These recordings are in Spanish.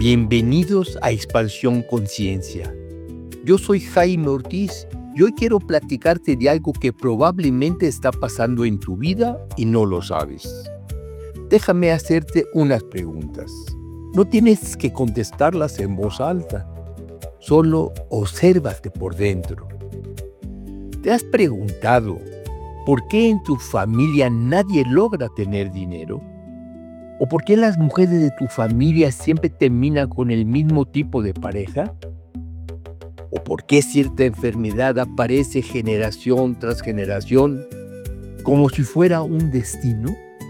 Bienvenidos a Expansión Conciencia. Yo soy Jaime Ortiz y hoy quiero platicarte de algo que probablemente está pasando en tu vida y no lo sabes. Déjame hacerte unas preguntas. No tienes que contestarlas en voz alta, solo obsérvate por dentro. ¿Te has preguntado por qué en tu familia nadie logra tener dinero? ¿O por qué las mujeres de tu familia siempre terminan con el mismo tipo de pareja? ¿O por qué cierta enfermedad aparece generación tras generación como si fuera un destino?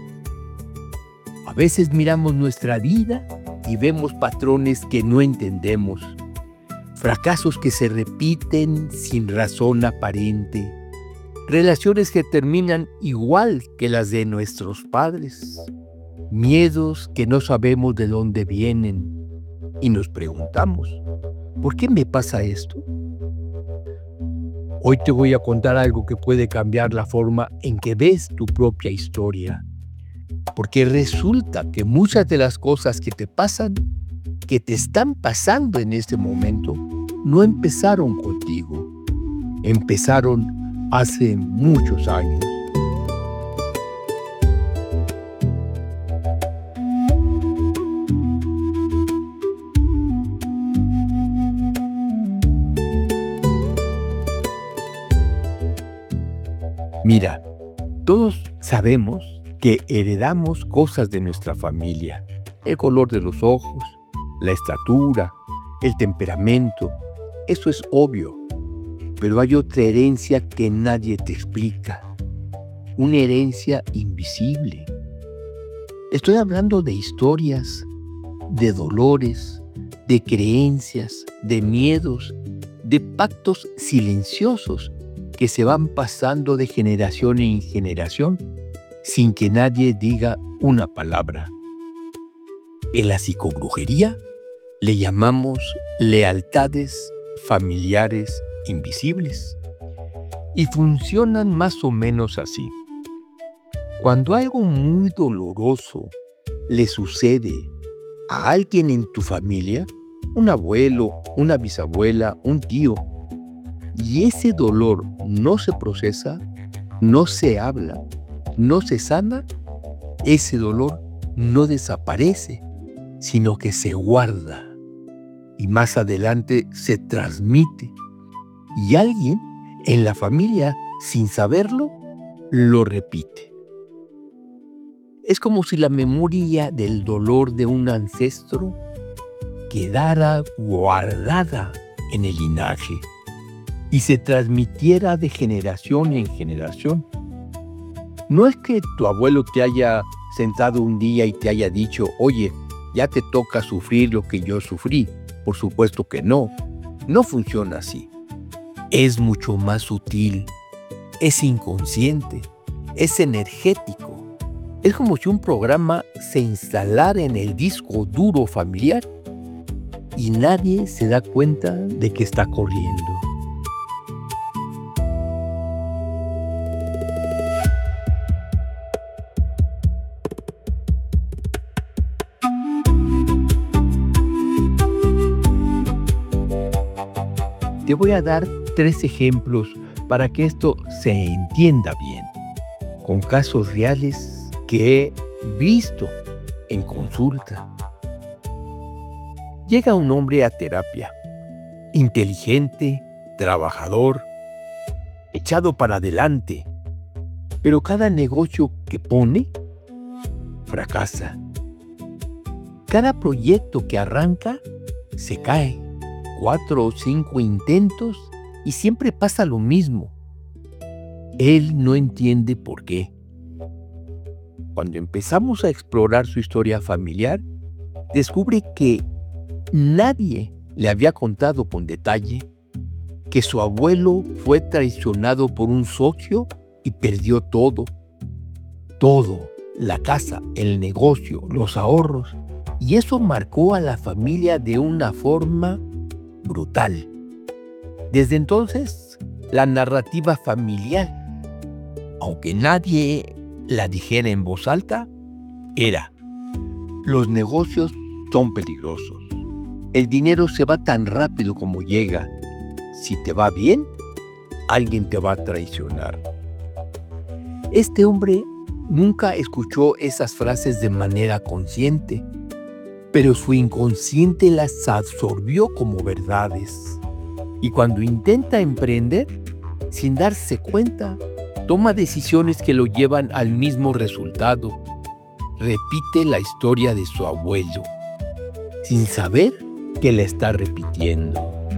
A veces miramos nuestra vida y vemos patrones que no entendemos, fracasos que se repiten sin razón aparente, relaciones que terminan igual que las de nuestros padres, miedos que no sabemos de dónde vienen y nos preguntamos, ¿por qué me pasa esto? Hoy te voy a contar algo que puede cambiar la forma en que ves tu propia historia, porque resulta que muchas de las cosas que te pasan, que te están pasando en este momento, no empezaron contigo, empezaron hace muchos años. Mira, todos sabemos que heredamos cosas de nuestra familia. El color de los ojos, la estatura, el temperamento. Eso es obvio. Pero hay otra herencia que nadie te explica. Una herencia invisible. Estoy hablando de historias, de dolores, de creencias, de miedos, de pactos silenciosos que se van pasando de generación en generación sin que nadie diga una palabra. En la psicobrujería le llamamos lealtades familiares invisibles y funcionan más o menos así. Cuando algo muy doloroso le sucede a alguien en tu familia, un abuelo, una bisabuela, un tío, y ese dolor no se procesa, no se habla, no se sana, ese dolor no desaparece, sino que se guarda y más adelante se transmite. Y alguien en la familia, sin saberlo, lo repite. Es como si la memoria del dolor de un ancestro quedara guardada en el linaje y se transmitiera de generación en generación. No es que tu abuelo te haya sentado un día y te haya dicho, oye, ya te toca sufrir lo que yo sufrí. Por supuesto que no. No funciona así. Es mucho más sutil, es inconsciente, es energético. Es como si un programa se instalara en el disco duro familiar y nadie se da cuenta de que está corriendo. Te voy a dar 3 ejemplos para que esto se entienda bien, con casos reales que he visto en consulta. Llega un hombre a terapia, inteligente, trabajador, echado para adelante, pero cada negocio que pone fracasa. Cada proyecto que arranca se cae. 4 o 5 intentos y siempre pasa lo mismo. Él no entiende por qué. Cuando empezamos a explorar su historia familiar, descubre que nadie le había contado con detalle que su abuelo fue traicionado por un socio y perdió todo. Todo, la casa, el negocio, los ahorros. Y eso marcó a la familia de una forma brutal. Desde entonces, la narrativa familiar, aunque nadie la dijera en voz alta, era: los negocios son peligrosos, El dinero se va tan rápido como llega. Si te va bien, alguien te va a traicionar. Este hombre nunca escuchó esas frases de manera consciente, pero su inconsciente las absorbió como verdades. Y cuando intenta emprender, sin darse cuenta, toma decisiones que lo llevan al mismo resultado. Repite la historia de su abuelo, sin saber que la está repitiendo.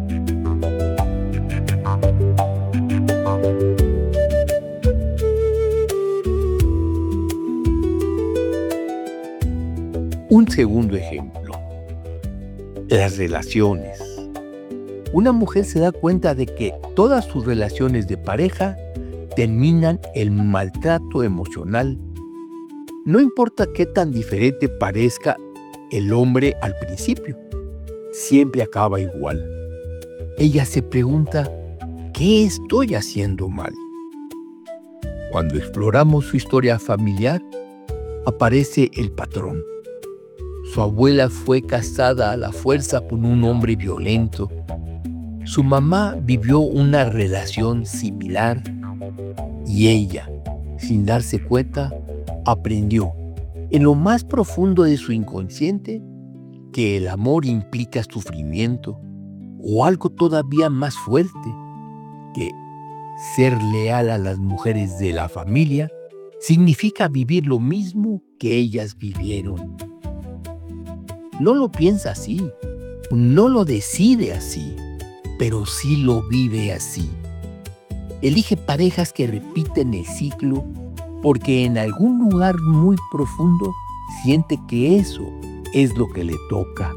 Un segundo ejemplo, las relaciones. Una mujer se da cuenta de que todas sus relaciones de pareja terminan en maltrato emocional. No importa qué tan diferente parezca el hombre al principio, siempre acaba igual. Ella se pregunta, ¿qué estoy haciendo mal? Cuando exploramos su historia familiar, aparece el patrón. Su abuela fue casada a la fuerza con un hombre violento. Su mamá vivió una relación similar y ella, sin darse cuenta, aprendió en lo más profundo de su inconsciente que el amor implica sufrimiento o algo todavía más fuerte, que ser leal a las mujeres de la familia significa vivir lo mismo que ellas vivieron. No lo piensa así, no lo decide así, pero sí lo vive así. Elige parejas que repiten el ciclo porque en algún lugar muy profundo siente que eso es lo que le toca.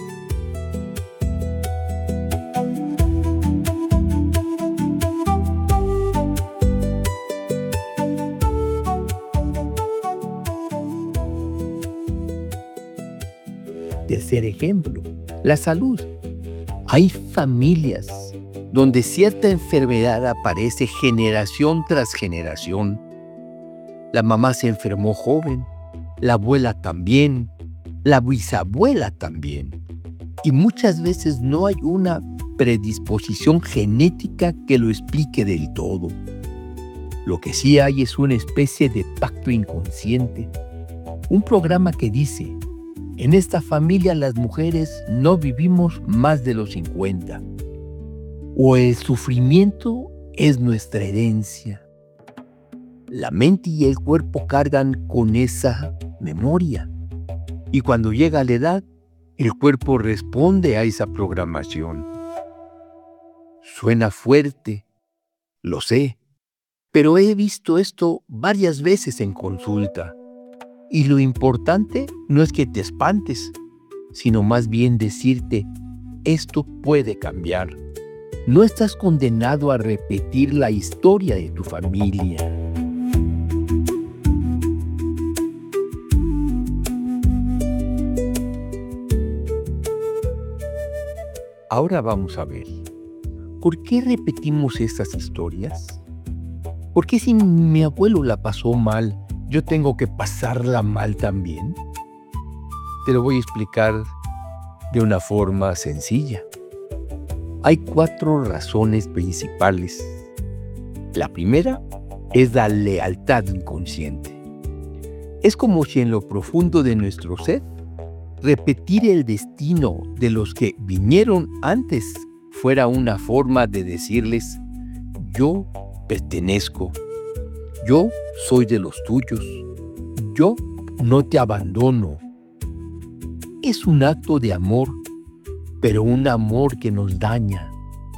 Tercer ejemplo, la salud. Hay familias donde cierta enfermedad aparece generación tras generación. La mamá se enfermó joven, la abuela también, la bisabuela también. Y muchas veces no hay una predisposición genética que lo explique del todo. Lo que sí hay es una especie de pacto inconsciente, un programa que dice: en esta familia las mujeres no vivimos más de los 50. O el sufrimiento es nuestra herencia. La mente y el cuerpo cargan con esa memoria. Y cuando llega la edad, el cuerpo responde a esa programación. Suena fuerte, lo sé, pero he visto esto varias veces en consulta. Y lo importante no es que te espantes, sino más bien decirte, esto puede cambiar. No estás condenado a repetir la historia de tu familia. Ahora vamos a ver, ¿por qué repetimos estas historias? ¿Por qué si mi abuelo la pasó mal, yo tengo que pasarla mal también? Te lo voy a explicar de una forma sencilla. Hay 4 razones principales. La primera es la lealtad inconsciente. Es como si en lo profundo de nuestro ser, repetir el destino de los que vinieron antes fuera una forma de decirles: yo pertenezco, yo soy de los tuyos, yo no te abandono. Es un acto de amor, pero un amor que nos daña.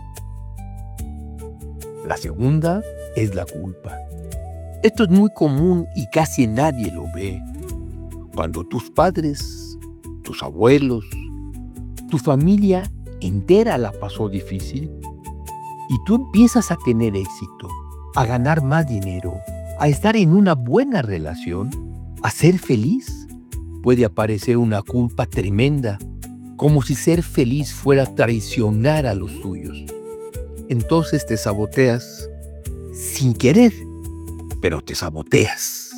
La segunda es la culpa. Esto es muy común y casi nadie lo ve. Cuando tus padres, tus abuelos, tu familia entera la pasó difícil y tú empiezas a tener éxito, a ganar más dinero, a estar en una buena relación, a ser feliz, puede aparecer una culpa tremenda, como si ser feliz fuera traicionar a los tuyos. Entonces te saboteas sin querer, pero te saboteas.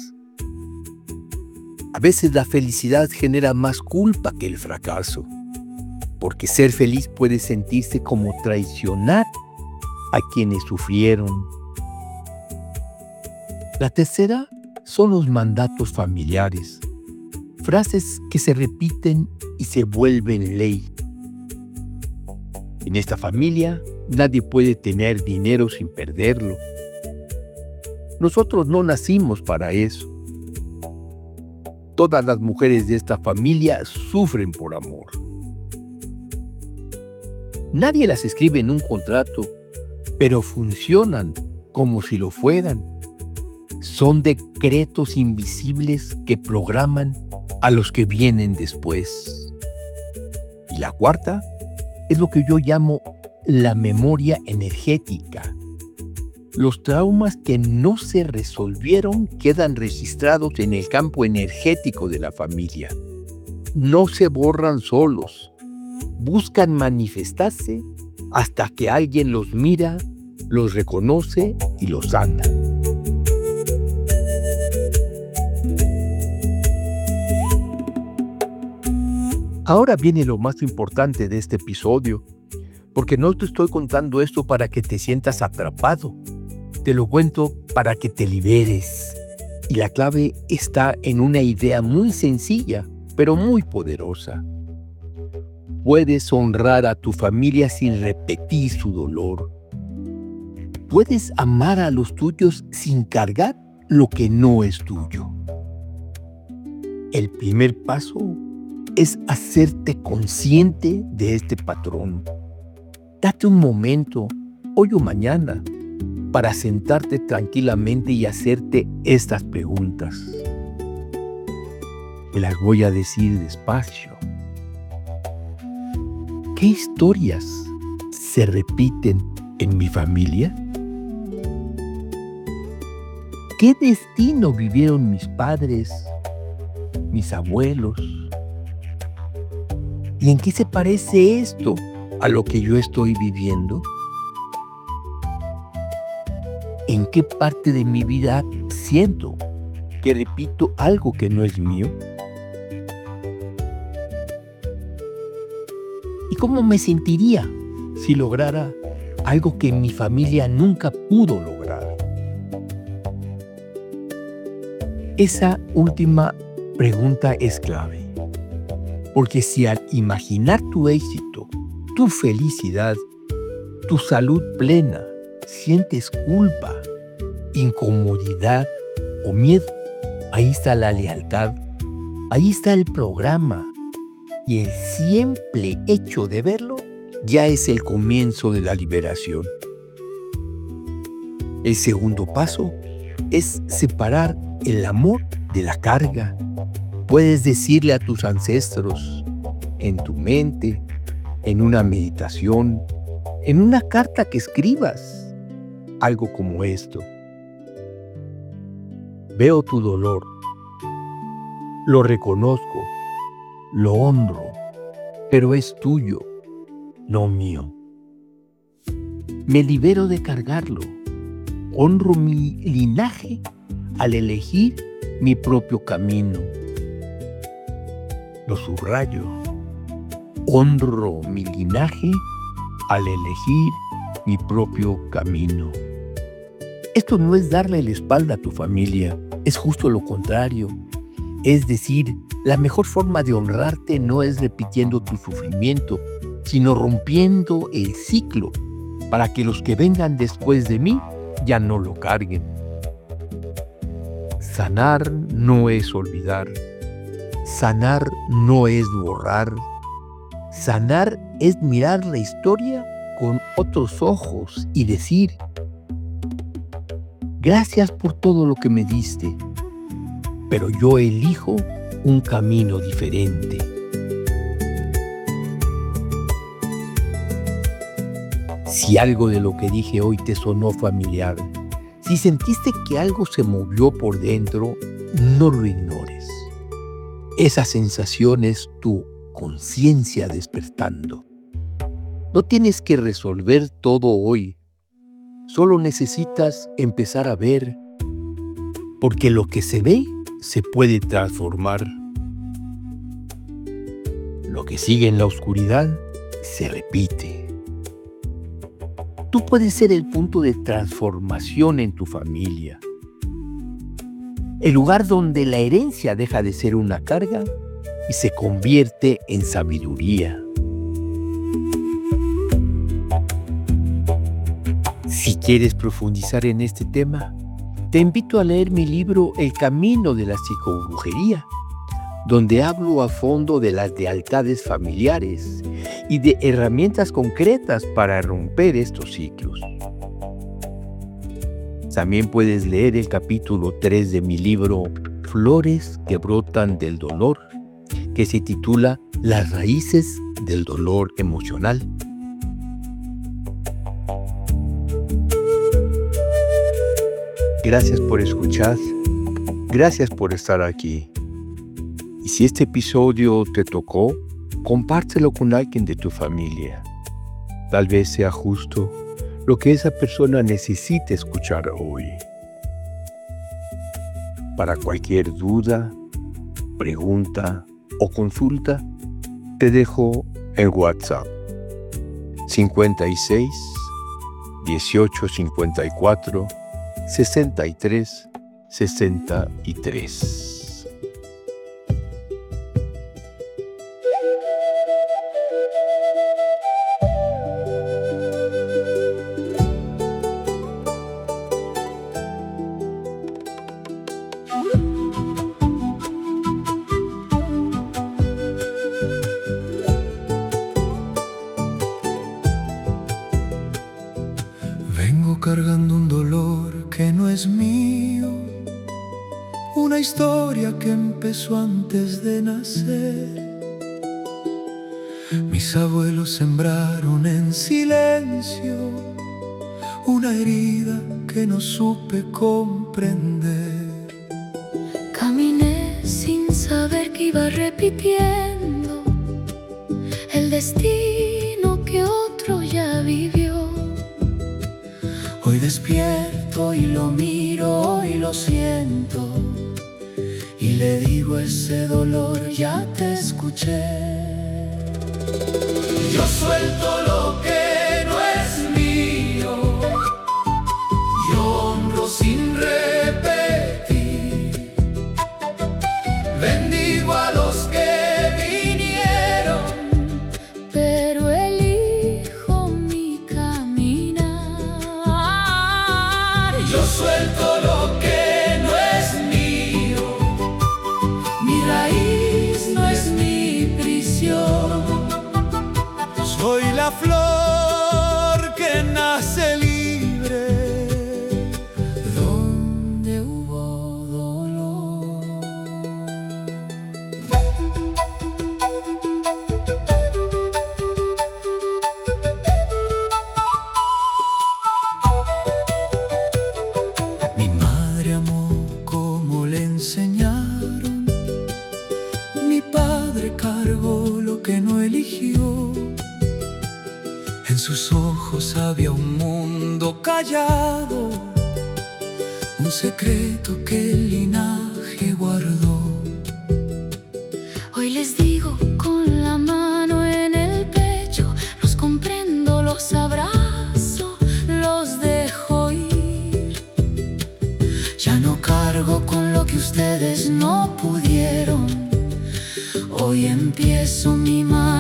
A veces la felicidad genera más culpa que el fracaso. porque ser feliz puede sentirse como traicionar a quienes sufrieron. La tercera son los mandatos familiares, frases que se repiten y se vuelven ley. En esta familia, nadie puede tener dinero sin perderlo. Nosotros no nacimos para eso. Todas las mujeres de esta familia sufren por amor. Nadie las escribe en un contrato, pero funcionan como si lo fueran. Son decretos invisibles que programan a los que vienen después. Y la cuarta es lo que yo llamo la memoria energética. Los traumas que no se resolvieron quedan registrados en el campo energético de la familia. No se borran solos. Buscan manifestarse hasta que alguien los mira, los reconoce y los sana. Ahora viene lo más importante de este episodio, porque no te estoy contando esto para que te sientas atrapado. Te lo cuento para que te liberes. Y la clave está en una idea muy sencilla, pero muy poderosa. Puedes honrar a tu familia sin repetir su dolor. Puedes amar a los tuyos sin cargar lo que no es tuyo. El primer paso es hacerte consciente de este patrón. Date un momento, hoy o mañana, para sentarte tranquilamente y hacerte estas preguntas. Te las voy a decir despacio. ¿Qué historias se repiten en mi familia? ¿Qué destino vivieron mis padres, mis abuelos? ¿Y en qué se parece esto a lo que yo estoy viviendo? ¿En qué parte de mi vida siento que repito algo que no es mío? ¿Y cómo me sentiría si lograra algo que mi familia nunca pudo lograr? Esa última pregunta es clave. Porque si al imaginar tu éxito, tu felicidad, tu salud plena, sientes culpa, incomodidad o miedo, ahí está la lealtad, ahí está el programa. Y el simple hecho de verlo ya es el comienzo de la liberación. El segundo paso es separar el amor de la carga. Puedes decirle a tus ancestros, en tu mente, en una meditación, en una carta que escribas, algo como esto. Veo tu dolor, lo reconozco, lo honro, pero es tuyo, no mío. Me libero de cargarlo, honro mi linaje al elegir mi propio camino. Lo subrayo, honro mi linaje al elegir mi propio camino. Esto no es darle la espalda a tu familia, es justo lo contrario. Es decir, la mejor forma de honrarte no es repitiendo tu sufrimiento, sino rompiendo el ciclo para que los que vengan después de mí ya no lo carguen. Sanar no es olvidar. Sanar no es borrar. Sanar es mirar la historia con otros ojos y decir: gracias por todo lo que me diste, pero yo elijo un camino diferente. Si algo de lo que dije hoy te sonó familiar, si sentiste que algo se movió por dentro, no lo ignores. Esa sensación es tu conciencia despertando. No tienes que resolver todo hoy. Solo necesitas empezar a ver, porque lo que se ve se puede transformar. Lo que sigue en la oscuridad se repite. Tú puedes ser el punto de transformación en tu familia. El lugar donde la herencia deja de ser una carga y se convierte en sabiduría. Si quieres profundizar en este tema, te invito a leer mi libro El camino de la psicobrujería, donde hablo a fondo de las lealtades familiares y de herramientas concretas para romper estos ciclos. También puedes leer el capítulo 3 de mi libro Flores que brotan del dolor, que se titula Las raíces del dolor emocional. Gracias por escuchar, gracias por estar aquí. Y si este episodio te tocó, compártelo con alguien de tu familia. Tal vez sea justo lo que esa persona necesite escuchar hoy. Para cualquier duda, pregunta o consulta, te dejo el WhatsApp 56 18 54 63 63. Vengo cargando un dolor que no es mío, una historia que empezó antes de nacer. Mis abuelos sembraron en silencio una herida que no supe comprender. Caminé sin saber que iba repitiendo el destino que otro ya vivió. Hoy despierto y lo miro y lo siento, y le digo a ese dolor, ya te escuché. Yo suelto lo que no es mío, yo honro sin repetir, bendigo a los que vinieron, pero elijo mi caminar. yo suelto lo que no es mío, mi raíz no es mi prisión. Soy la flor que nace libre donde hubo dolor. Mi madre amó como le enseñaron, mi padre cargó lo que no eligió. En sus ojos había un mundo callado, un secreto que el linaje guardó. Hoy les digo con la mano en el pecho, los comprendo, los abrazo, los dejo ir. Ya no cargo con lo que ustedes no pudieron. Hoy empiezo mi mano